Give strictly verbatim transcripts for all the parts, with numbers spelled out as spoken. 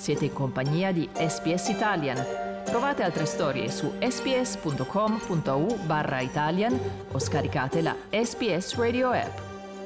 Siete in compagnia di S B S Italian. Trovate altre storie su sbs.com.au barra Italian o scaricate la S B S Radio app.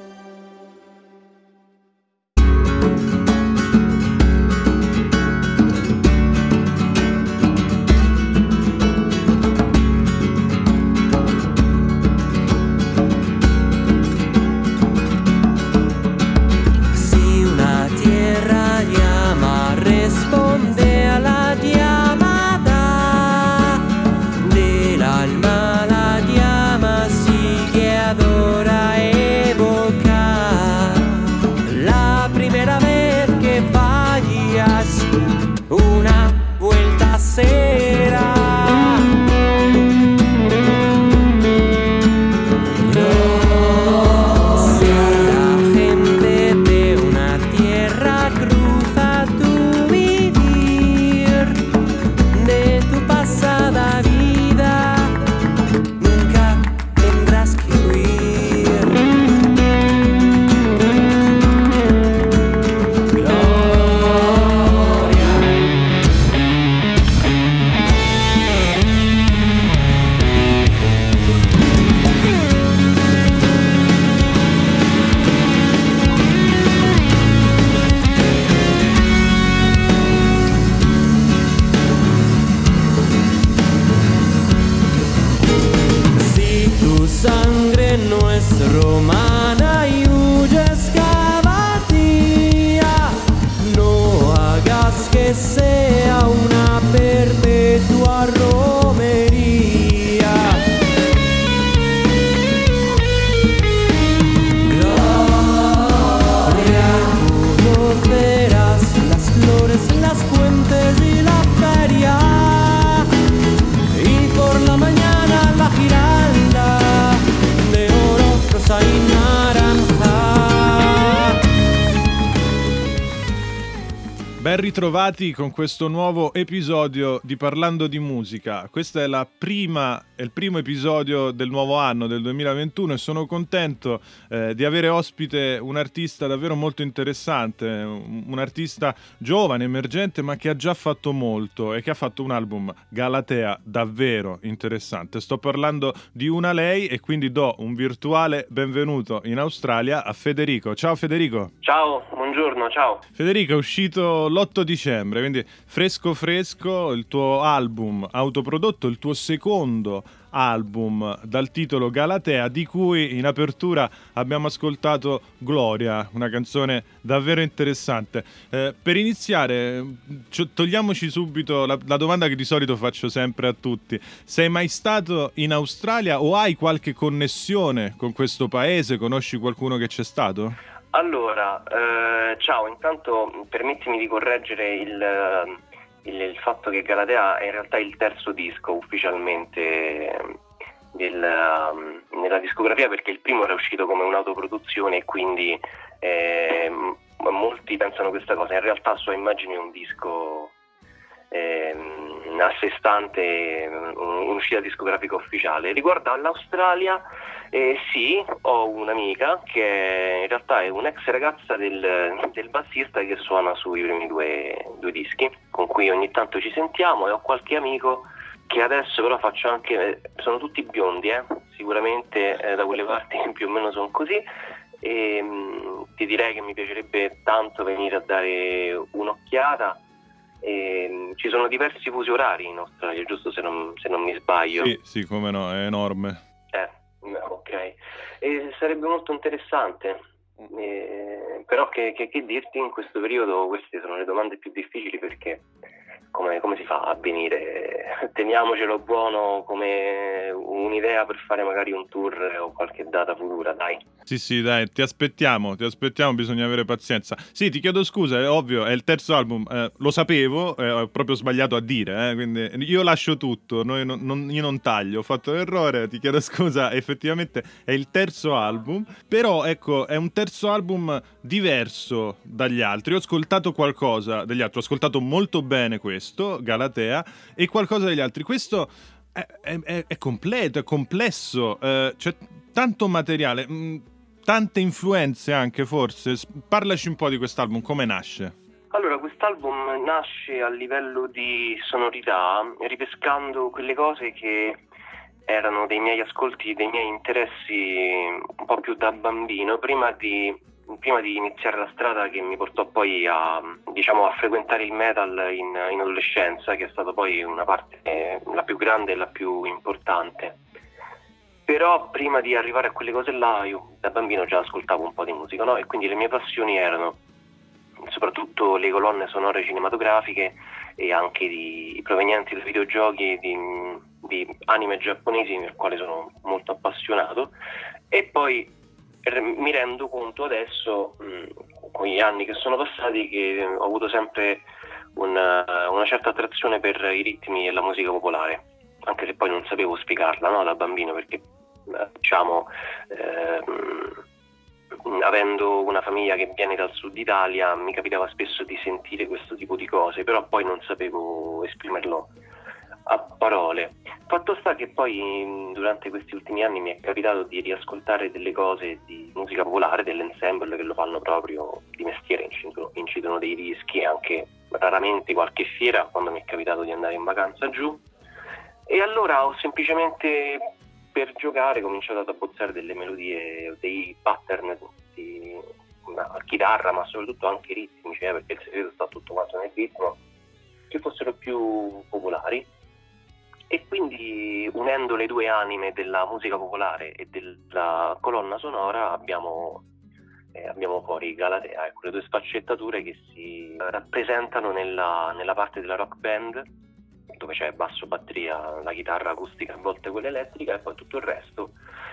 Ben ritrovati con questo nuovo episodio di Parlando di Musica. Questa è la prima, è il primo episodio del nuovo anno, del duemilaventuno, e sono contento eh, di avere ospite un artista davvero molto interessante, un, un artista giovane, emergente, ma che ha già fatto molto e che ha fatto un album, Galatea, davvero interessante. Sto parlando di una lei e quindi do un virtuale benvenuto in Australia a Federico. Ciao Federico. Ciao, buongiorno, ciao. Federico, è uscito l'otto dicembre, quindi fresco fresco il tuo album autoprodotto, il tuo secondo album dal titolo Galatea, di cui in apertura abbiamo ascoltato Gloria, una canzone davvero interessante. Eh, per iniziare, c- togliamoci subito la, la domanda che di solito faccio sempre a tutti: sei mai stato in Australia o hai qualche connessione con questo paese? Conosci qualcuno che c'è stato? Allora, eh, ciao, intanto permettimi di correggere il, il, il fatto che Galatea è in realtà il terzo disco ufficialmente del, nella discografia, perché il primo era uscito come un'autoproduzione e quindi eh, molti pensano questa cosa. In realtà a sua immagine è un disco eh, a sé stante, un'uscita discografica ufficiale. Riguardo all'Australia, Eh, sì, ho un'amica che in realtà è un'ex ragazza del, del bassista che suona sui primi due, due dischi, con cui ogni tanto ci sentiamo, e ho qualche amico che adesso però faccio anche, sono tutti biondi, eh? Sicuramente eh, da quelle parti più o meno sono così, e mh, ti direi che mi piacerebbe tanto venire a dare un'occhiata. E, mh, ci sono diversi fusi orari in Australia, giusto, se non, se non mi sbaglio? Sì, sì, come no, è enorme. Eh. Ok, e sarebbe molto interessante, eh, però che, che, che dirti in questo periodo? Queste sono le domande più difficili, perché come, come si fa a venire? Teniamocelo buono come un'idea per fare magari un tour o qualche data futura, dai. Sì, sì, dai, ti aspettiamo, ti aspettiamo, bisogna avere pazienza. Sì, ti chiedo scusa, è ovvio, è il terzo album, eh, lo sapevo, eh, ho proprio sbagliato a dire, eh, quindi io lascio tutto, noi non, non, io non taglio, ho fatto l'errore, ti chiedo scusa, effettivamente è il terzo album, però ecco, è un terzo album diverso dagli altri. Ho ascoltato qualcosa degli altri, ho ascoltato molto bene questo, Galatea, e qualcosa degli altri. Questo è, è, è completo, è complesso, eh, c'è tanto materiale, mh, tante influenze anche, forse. Parlaci un po' di quest'album, come nasce? Allora, quest'album nasce a livello di sonorità, ripescando quelle cose che erano dei miei ascolti, dei miei interessi un po' più da bambino, prima di, prima di iniziare la strada che mi portò poi a, diciamo, a frequentare il metal in, in adolescenza, che è stata poi una parte, eh, la più grande e la più importante. Però prima di arrivare a quelle cose là, io da bambino già ascoltavo un po' di musica, no? E quindi le mie passioni erano soprattutto le colonne sonore cinematografiche e anche di, provenienti da videogiochi di, di anime giapponesi, nel quale sono molto appassionato. E poi r- mi rendo conto adesso, mh, con gli anni che sono passati, che ho avuto sempre una, una certa attrazione per i ritmi e la musica popolare, anche se poi non sapevo spiegarla, no, da bambino, perché diciamo ehm, avendo una famiglia che viene dal sud Italia mi capitava spesso di sentire questo tipo di cose, però poi non sapevo esprimerlo a parole. Fatto sta che poi durante questi ultimi anni mi è capitato di riascoltare delle cose di musica popolare, dell'ensemble che lo fanno proprio di mestiere, incidono, incidono dei dischi, anche raramente qualche fiera quando mi è capitato di andare in vacanza giù. E allora ho semplicemente, per giocare, cominciato ad abbozzare delle melodie, dei pattern di una chitarra, ma soprattutto anche ritmici, eh, perché il segreto sta tutto quanto nel ritmo, che fossero più popolari. E quindi, unendo le due anime della musica popolare e della colonna sonora, abbiamo, eh, abbiamo fuori Galatea, ecco, le due sfaccettature che si rappresentano nella, nella parte della rock band, dove c'è basso, batteria, la chitarra acustica, a volte quella elettrica, e poi tutto il resto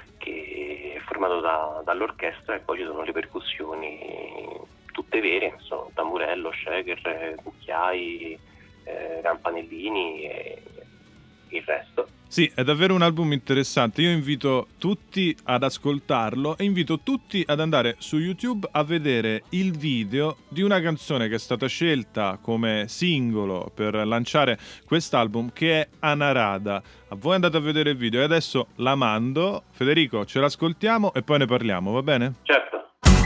che è formato da, dall'orchestra, e poi ci sono le percussioni tutte vere, sono tamburello, shaker, cucchiai, eh, campanellini e il resto. Sì, è davvero un album interessante. Io invito tutti ad ascoltarlo e invito tutti ad andare su YouTube a vedere il video di una canzone che è stata scelta come singolo per lanciare quest'album, che è Anarada. A voi andate a vedere il video e adesso la mando. Federico, ce l'ascoltiamo e poi ne parliamo, va bene? Certo.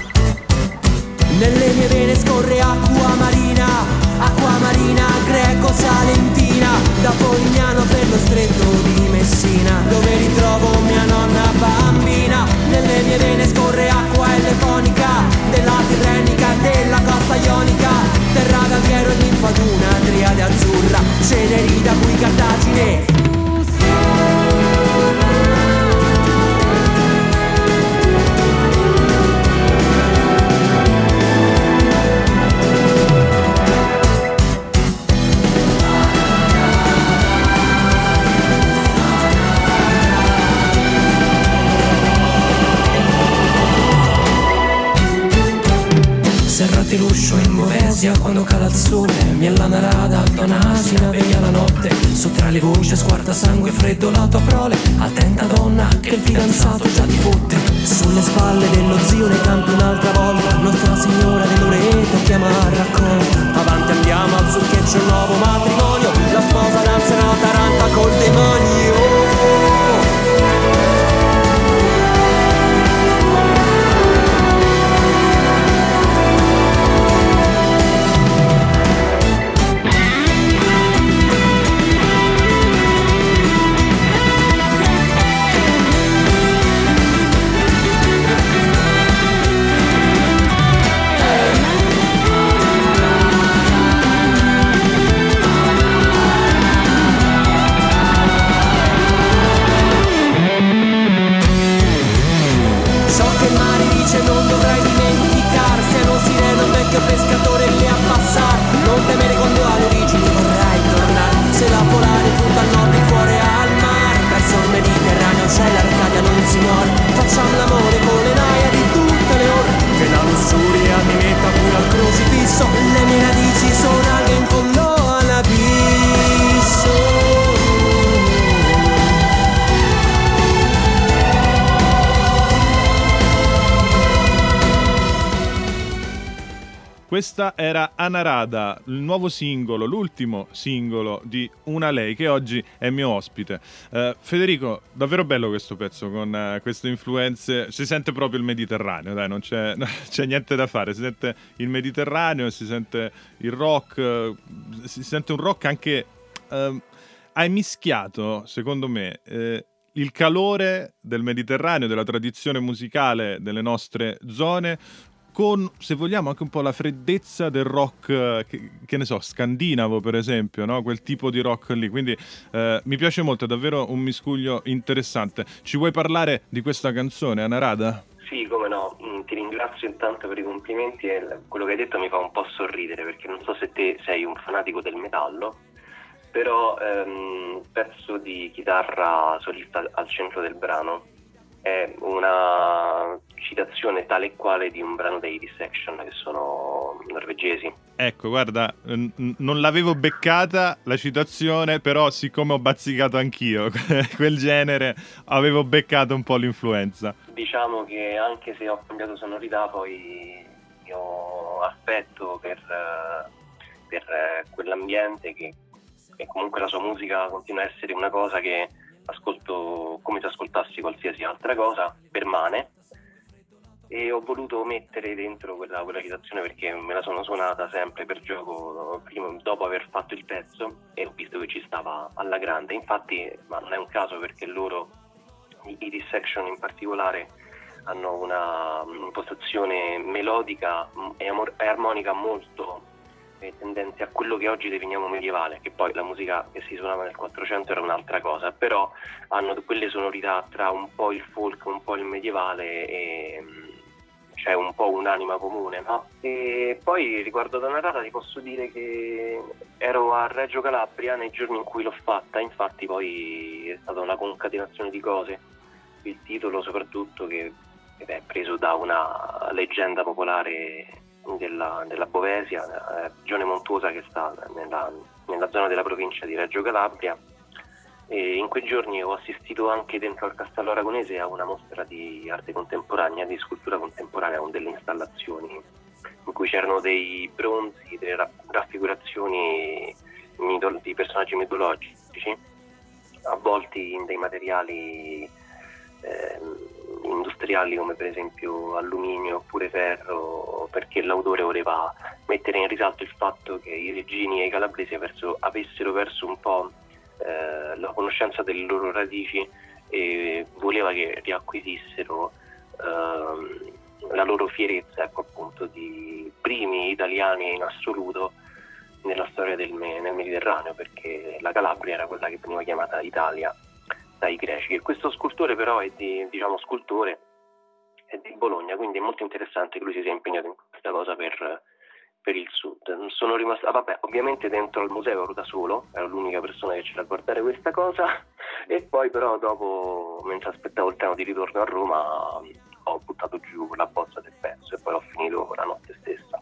Nelle mie vene scorre acqua marina, acqua marina greco-salentina, da Polignano per lo stretto di Messina, dove ritrovo mia nonna bambina. Nelle mie vene scorre acqua elefonica, della Tirrenica, della costa ionica, terra d'Alghero e ninfaduna, triade azzurra, ceneri da cui Cartagine. Serrate l'uscio in Movesia quando cala il sole, miella narada, donasina, veglia la notte, su tra le voci sguarda sangue freddo la tua prole, attenta donna che il fidanzato già ti fotte. Sulle spalle dello zio ne campi un'altra volta, Nostra Signora di Loreto chiama a raccolta. Avanti andiamo al succheccio, un nuovo matrimonio, la sposa danzerà taranta col demonio. Questa era Anarada, il nuovo singolo, l'ultimo singolo di Una Lei, che oggi è mio ospite. Uh, Federico, davvero bello questo pezzo con uh, queste influenze. Si sente proprio il Mediterraneo, dai, non c'è, non c'è niente da fare. Si sente il Mediterraneo, si sente il rock, uh, si sente un rock anche... Uh, hai mischiato, secondo me, uh, il calore del Mediterraneo, della tradizione musicale delle nostre zone, con, se vogliamo, anche un po' la freddezza del rock, che, che ne so, scandinavo per esempio, no? Quel tipo di rock lì, quindi eh, mi piace molto, è davvero un miscuglio interessante. Ci vuoi parlare di questa canzone, Anarada? Sì, come no, ti ringrazio intanto per i complimenti e quello che hai detto mi fa un po' sorridere, perché non so se te sei un fanatico del metallo, però ehm, pezzo di chitarra solista al centro del brano è una citazione tale e quale di un brano dei Dissection, che sono norvegesi. Ecco, guarda, n- non l'avevo beccata la citazione, però siccome ho bazzicato anch'io quel genere, avevo beccato un po' l'influenza. Diciamo che anche se ho cambiato sonorità, poi il mio affetto per, per quell'ambiente, che, che comunque la sua musica continua a essere una cosa che ascolto come se ascoltassi qualsiasi altra cosa, permane, e ho voluto mettere dentro quella, quella citazione perché me la sono suonata sempre per gioco prima, dopo aver fatto il pezzo, e ho visto che ci stava alla grande. Infatti, ma non è un caso, perché loro, i, i Dissection in particolare, hanno una impostazione melodica e, amor- e armonica molto tendente a quello che oggi definiamo medievale, che poi la musica che si suonava nel Quattrocento era un'altra cosa, però hanno quelle sonorità tra un po' il folk, un po' il medievale, e c'è un po' un'anima comune, no? E poi riguardo ad Anarada ti posso dire che ero a Reggio Calabria nei giorni in cui l'ho fatta, infatti poi è stata una concatenazione di cose, il titolo soprattutto, che è preso da una leggenda popolare della, della Bovesia, eh, regione montuosa che sta nella, nella zona della provincia di Reggio Calabria, e in quei giorni ho assistito anche dentro al Castello Aragonese a una mostra di arte contemporanea, di scultura contemporanea, con delle installazioni in cui c'erano dei bronzi, delle ra- raffigurazioni mito- di personaggi mitologici avvolti in dei materiali eh, industriali, come per esempio alluminio oppure ferro, perché l'autore voleva mettere in risalto il fatto che i reggini e i calabresi avessero, avessero perso un po' eh, la conoscenza delle loro radici, e voleva che riacquisissero eh, la loro fierezza, ecco, appunto, di primi italiani in assoluto nella storia del nel Mediterraneo, perché la Calabria era quella che veniva chiamata Italia dai greci. E questo scultore però è di, diciamo, scultore è di Bologna, quindi è molto interessante che lui si sia impegnato in questa cosa per, per il sud. Sono rimasto, ah, vabbè, ovviamente dentro al museo ero da solo, ero l'unica persona che c'era a guardare questa cosa, e poi però dopo, mentre aspettavo il treno di ritorno a Roma, ho buttato giù la bozza del pezzo e poi l'ho finito la notte stessa.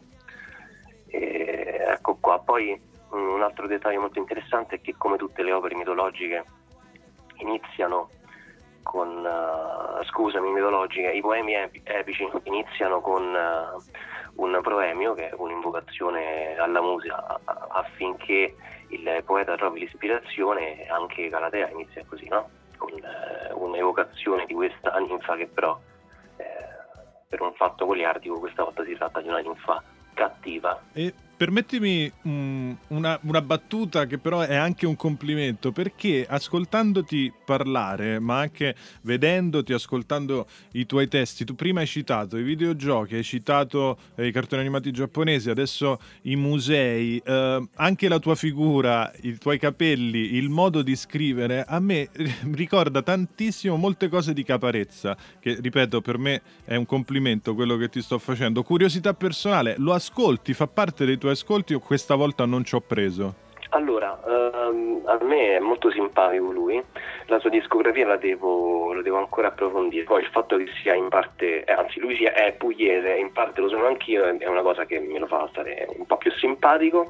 E ecco qua. Poi un altro dettaglio molto interessante è che, come tutte le opere mitologiche, iniziano con uh, scusami mitologiche, i poemi epi- epici iniziano con uh, un proemio, che è un'invocazione alla musa affinché il poeta trovi l'ispirazione. Anche Galatea inizia così, no? Con uh, un'evocazione di questa ninfa, che però eh, per un fatto goliardico questa volta si tratta di una ninfa cattiva. E permettimi um, una, una battuta che però è anche un complimento, perché ascoltandoti parlare, ma anche vedendoti, ascoltando i tuoi testi, tu prima hai citato i videogiochi, hai citato eh, i cartoni animati giapponesi, adesso i musei, eh, anche la tua figura, i tuoi capelli, il modo di scrivere, a me ricorda tantissimo molte cose di Caparezza, che ripeto, per me è un complimento quello che ti sto facendo. Curiosità personale, lo ascolti, fa parte dei tuoi ascolti, o questa volta non ci ho preso? Allora, ehm, a me è molto simpatico lui, la sua discografia la devo, lo devo ancora approfondire. Poi il fatto che sia in parte, eh, anzi lui sia, è pugliese, in parte lo sono anch'io, è una cosa che me lo fa stare un po' più simpatico.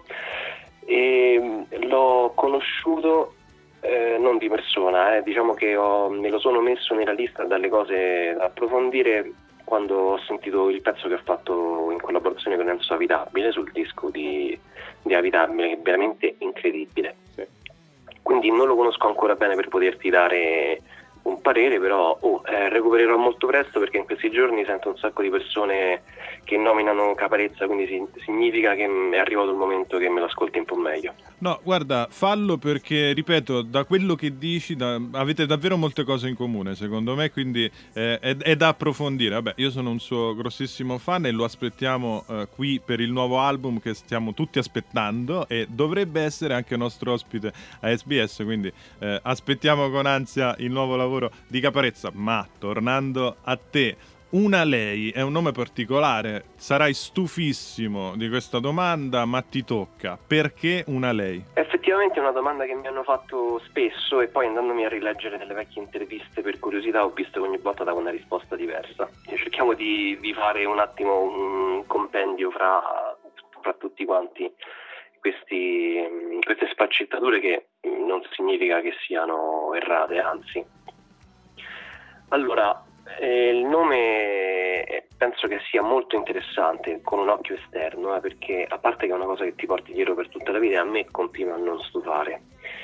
E l'ho conosciuto eh, non di persona, eh, diciamo che ho, me lo sono messo nella lista dalle cose da approfondire quando ho sentito il pezzo che ho fatto in collaborazione con Enzo Avitabile sul disco di, di Avitabile, che è veramente incredibile. Quindi non lo conosco ancora bene per poterti dare un parere, però oh, eh, recupererò molto presto, perché in questi giorni sento un sacco di persone che nominano Caparezza, quindi si, significa che è arrivato il momento che me lo ascolti un po' meglio. No, guarda, fallo, perché, ripeto, da quello che dici da, avete davvero molte cose in comune, secondo me, quindi eh, è, è da approfondire. Vabbè, io sono un suo grossissimo fan e lo aspettiamo eh, qui per il nuovo album che stiamo tutti aspettando, e dovrebbe essere anche nostro ospite a S B S, quindi eh, aspettiamo con ansia il nuovo lavoro di Caparezza. Ma tornando a te, Una Lei è un nome particolare, sarai stufissimo di questa domanda, ma ti tocca. Perché Una Lei? Effettivamente è una domanda che mi hanno fatto spesso, e poi andandomi a rileggere delle vecchie interviste per curiosità ho visto che ogni volta davo una risposta diversa. E cerchiamo di, di fare un attimo un compendio fra, fra tutti quanti questi, queste sfaccettature, che non significa che siano errate, anzi. Allora, eh, il nome eh, penso che sia molto interessante con un occhio esterno, eh, perché a parte che è una cosa che ti porti dietro per tutta la vita, a me continua a non stufare.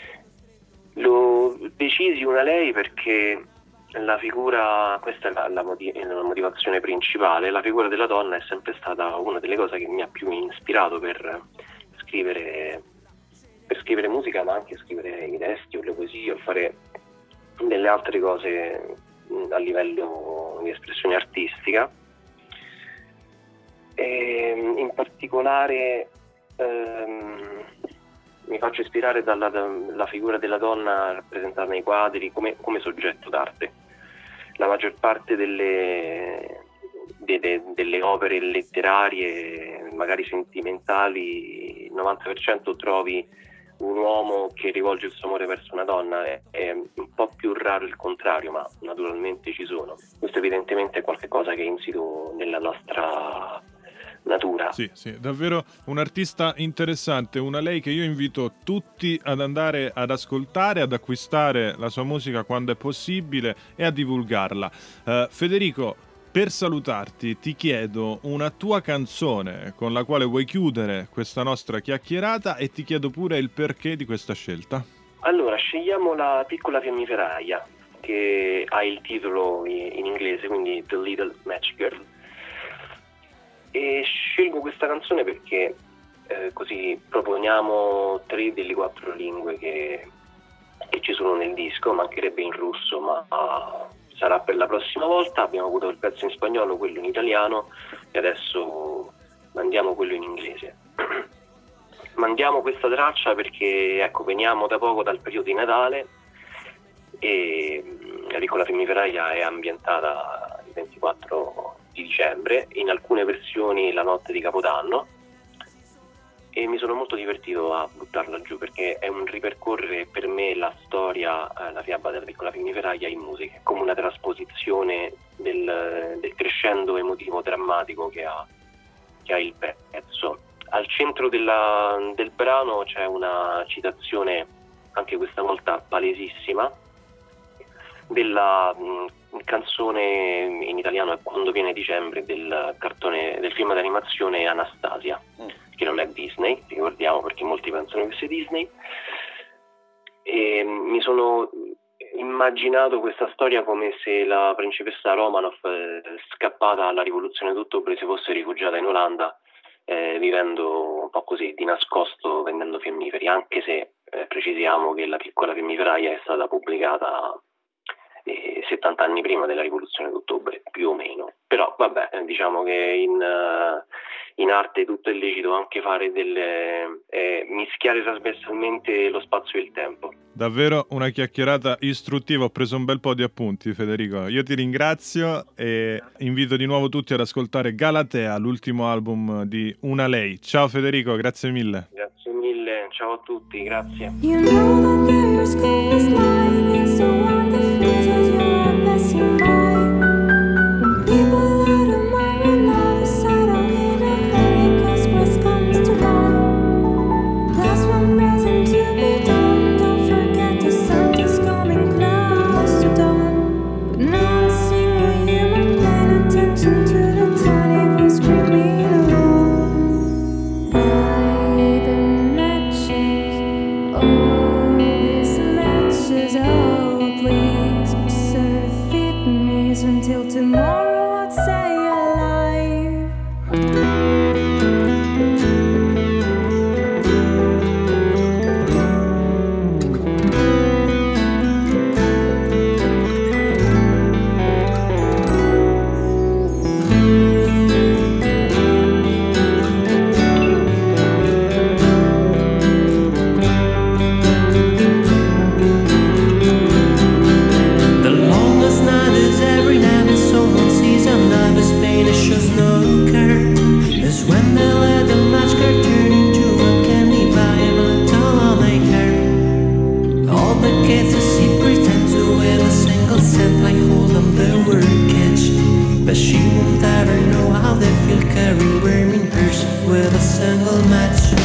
Lo decisi Una Lei perché la figura, questa è la, la, motiv- la motivazione principale, la figura della donna è sempre stata una delle cose che mi ha più ispirato per scrivere, per scrivere musica, ma anche scrivere i testi o le poesie o fare delle altre cose a livello di espressione artistica. E in particolare ehm, mi faccio ispirare dalla, dalla figura della donna rappresentata nei quadri come, come soggetto d'arte. La maggior parte delle, delle, delle opere letterarie, magari sentimentali, il novanta per cento trovi un uomo che rivolge il suo amore verso una donna. È, è un po' più raro il contrario, ma naturalmente ci sono. Questo evidentemente è qualcosa che è insito nella nostra natura. Sì, sì, davvero un artista interessante, Una Lei, che io invito tutti ad andare ad ascoltare, ad acquistare la sua musica quando è possibile e a divulgarla. Uh, Federico, per salutarti ti chiedo una tua canzone con la quale vuoi chiudere questa nostra chiacchierata, e ti chiedo pure il perché di questa scelta. Allora, scegliamo La piccola fiammiferaia, che ha il titolo in inglese, quindi The Little Match Girl. E scelgo questa canzone perché eh, così proponiamo tre delle quattro lingue che, che ci sono nel disco. Mancherebbe in russo, ma uh, sarà per la prossima volta. Abbiamo avuto il pezzo in spagnolo, quello in italiano, e adesso mandiamo quello in inglese. Mandiamo questa traccia perché, ecco, veniamo da poco dal periodo di Natale e La piccola fiammiferaia è ambientata il ventiquattro di dicembre, in alcune versioni la notte di Capodanno, e mi sono molto divertito a buttarla giù perché è un ripercorrere per me la storia, eh, la fiaba della piccola fiammiferaia in musica, come una trasposizione del, del crescendo emotivo drammatico che ha, che ha il pezzo. Al centro della, del brano c'è una citazione, anche questa volta palesissima, della mh, canzone in italiano è Quando viene dicembre, del cartone, del film d'animazione Anastasia, mm. che non è Disney, ricordiamo, perché molti pensano che sia Disney. E mi sono immaginato questa storia come se la principessa Romanov, eh, scappata alla rivoluzione d'ottobre, si fosse rifugiata in Olanda, eh, vivendo un po' così di nascosto, vendendo fiammiferi, anche se eh, precisiamo che La piccola fiammiferaia è stata pubblicata eh, settanta anni prima della rivoluzione d'ottobre, più o meno. Però vabbè, eh, diciamo che in, uh, in arte tutto è lecito, anche fare delle eh, mischiare trasversalmente lo spazio e il tempo. Davvero una chiacchierata istruttiva, ho preso un bel po' di appunti, Federico. Io ti ringrazio e invito di nuovo tutti ad ascoltare Galatea, l'ultimo album di Una Lei. Ciao Federico, grazie mille. Grazie mille, ciao a tutti, grazie. You know that there's this light is so wonderful as you're passing by. When people out of my another side, I'm in a hurry, cause worst comes to mind. Last one present to be done. Don't forget the sun is coming close to dawn. But not a single human paying attention match.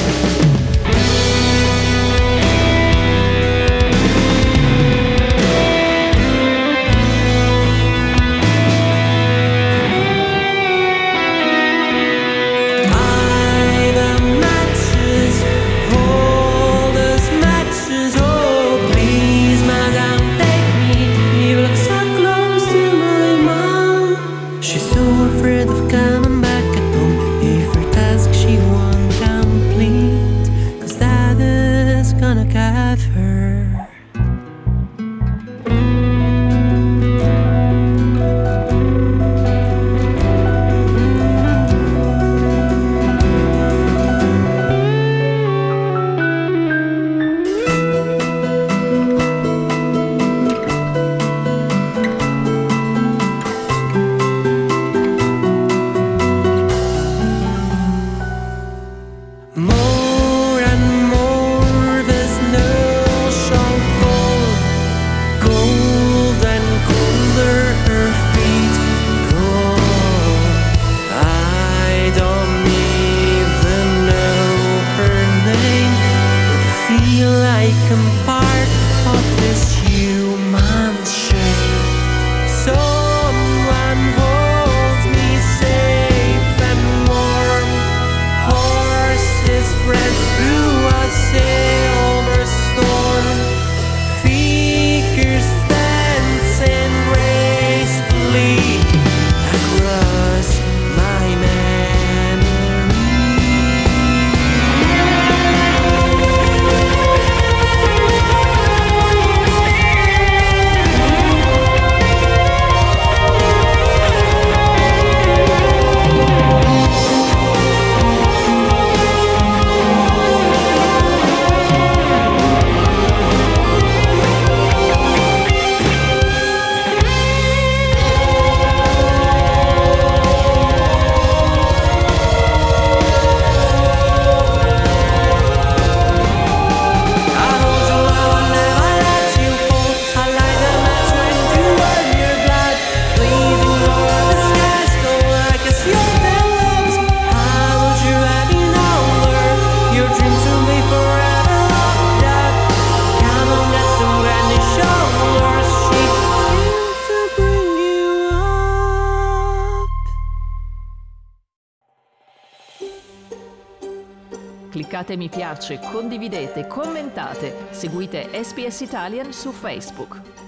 Cliccate mi piace, condividete, commentate, seguite S B S Italian su Facebook.